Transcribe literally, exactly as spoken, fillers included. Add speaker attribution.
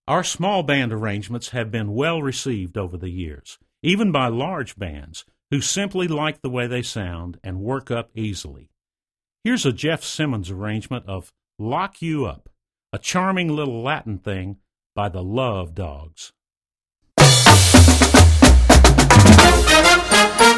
Speaker 1: Our small band arrangements have been well received over the years, even by large bands who simply like the way they sound and work up easily. Here's a Jeff Simmons arrangement of Lock You Up, a charming little Latin thing by the Love Dogs.